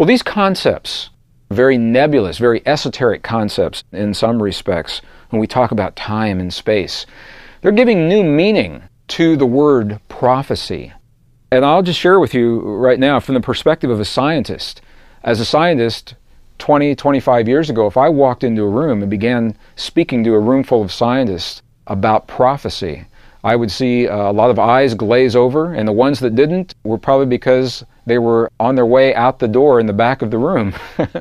Well, these concepts, very nebulous, very esoteric concepts in some respects, when we talk about time and space, they're giving new meaning to the word prophecy. And I'll just share with you right now from the perspective of a scientist. As a scientist, 20, 25 years ago, if I walked into a room and began speaking to a room full of scientists about prophecy, I would see a lot of eyes glaze over, and the ones that didn't were probably because they were on their way out the door in the back of the room.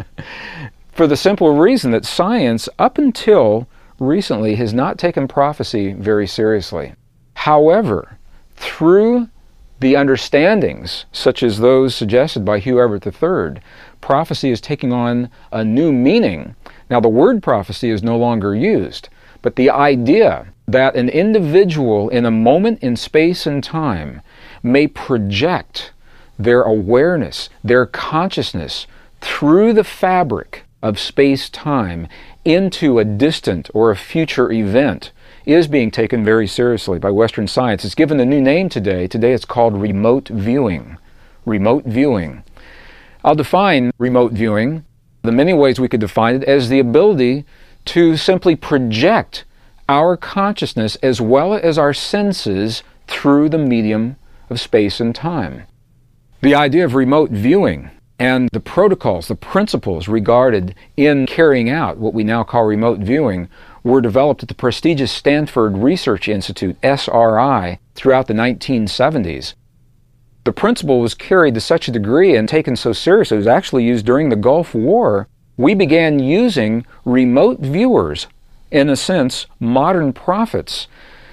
For the simple reason that science, up until recently, has not taken prophecy very seriously. However, through the understandings, such as those suggested by Hugh Everett III, prophecy is taking on a new meaning. Now, the word prophecy is no longer used, but the idea that an individual in a moment in space and time may project their awareness, their consciousness through the fabric of space-time into a distant or a future event is being taken very seriously by Western science. It's given a new name today. Today it's called remote viewing. Remote viewing. I'll define remote viewing, the many ways we could define it, as the ability to simply project our consciousness as well as our senses through the medium of space and time. The idea of remote viewing and the protocols, the principles regarded in carrying out what we now call remote viewing were developed at the prestigious Stanford Research Institute, SRI, throughout the 1970s. The principle was carried to such a degree and taken so seriously, it was actually used during the Gulf War. We began using remote viewers, in a sense, modern prophets,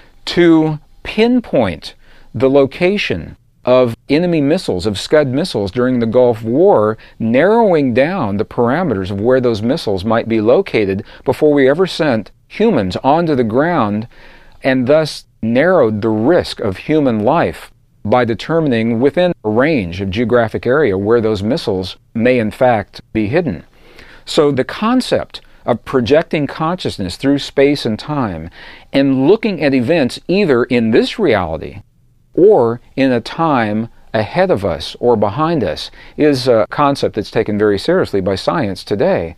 to pinpoint the location of enemy missiles, of Scud missiles during the Gulf War, narrowing down the parameters of where those missiles might be located before we ever sent humans onto the ground, and thus narrowed the risk of human life by determining within a range of geographic area where those missiles may in fact be hidden. So the concept of projecting consciousness through space and time and looking at events either in this reality or in a time ahead of us or behind us is a concept that's taken very seriously by science today.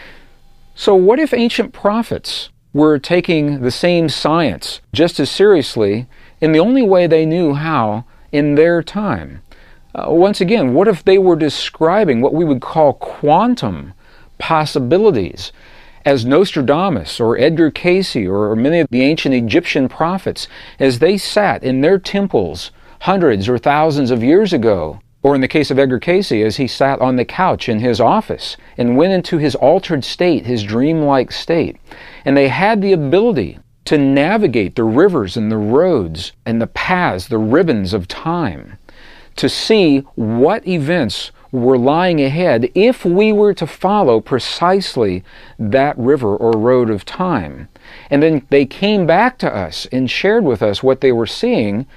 So what if ancient prophets were taking the same science just as seriously in the only way they knew how in their time? Once again, what if they were describing what we would call quantum possibilities, as Nostradamus or Edgar Cayce or many of the ancient Egyptian prophets, as they sat in their temples hundreds or thousands of years ago, or in the case of Edgar Cayce, as he sat on the couch in his office and went into his altered state, his dreamlike state, and they had the ability to navigate the rivers and the roads and the paths, the ribbons of time, to see what events were lying ahead if we were to follow precisely that river or road of time. And then they came back to us and shared with us what they were seeing.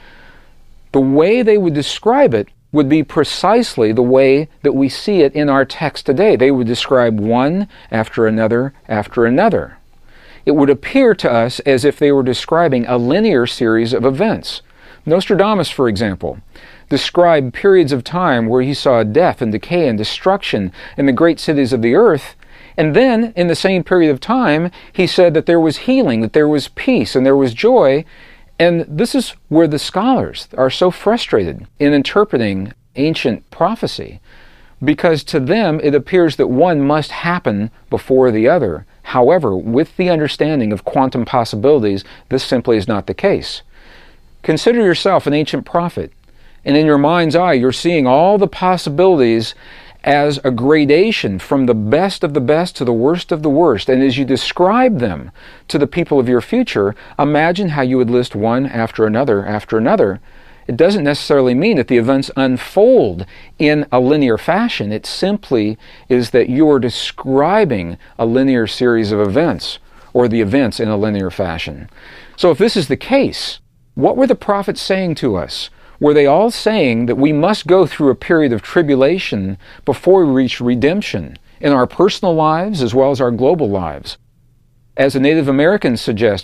The way they would describe it would be precisely the way that we see it in our text today. They would describe one after another after another. It would appear to us as if they were describing a linear series of events. Nostradamus, for example, described periods of time where he saw death and decay and destruction in the great cities of the earth, and then in the same period of time he said that there was healing, that there was peace, and there was joy. And this is where the scholars are so frustrated in interpreting ancient prophecy, because to them it appears that one must happen before the other. However, with the understanding of quantum possibilities, this simply is not the case. Consider yourself an ancient prophet, and in your mind's eye you're seeing all the possibilities as a gradation from the best of the best to the worst of the worst. And as you describe them to the people of your future, imagine how you would list one after another after another. It doesn't necessarily mean that the events unfold in a linear fashion. It simply is that you are describing a linear series of events, or the events in a linear fashion. So if this is the case, what were the prophets saying to us? Were they all saying that we must go through a period of tribulation before we reach redemption in our personal lives as well as our global lives? As the Native Americans suggest,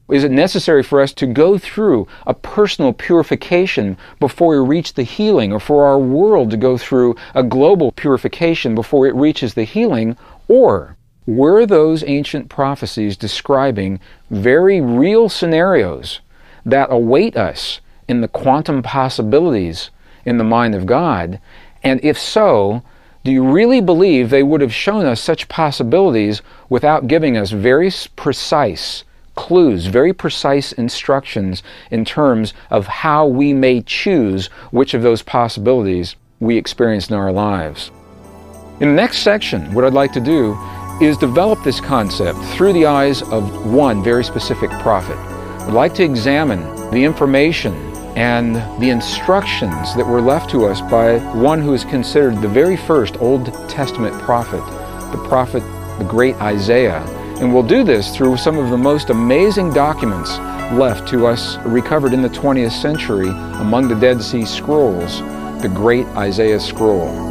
Is it necessary for us to go through a personal purification before we reach the healing, or for our world to go through a global purification before it reaches the healing? Or were those ancient prophecies describing very real scenarios that await us in the quantum possibilities in the mind of God? And if so, do you really believe they would have shown us such possibilities without giving us very precise clues, very precise instructions in terms of how we may choose which of those possibilities we experience in our lives? In the next section, what I'd like to do is develop this concept through the eyes of one very specific prophet. I'd like to examine the information and the instructions that were left to us by one who is considered the very first Old Testament prophet, the great Isaiah. And we'll do this through some of the most amazing documents left to us, recovered in the 20th century among the Dead Sea Scrolls, the great Isaiah Scroll.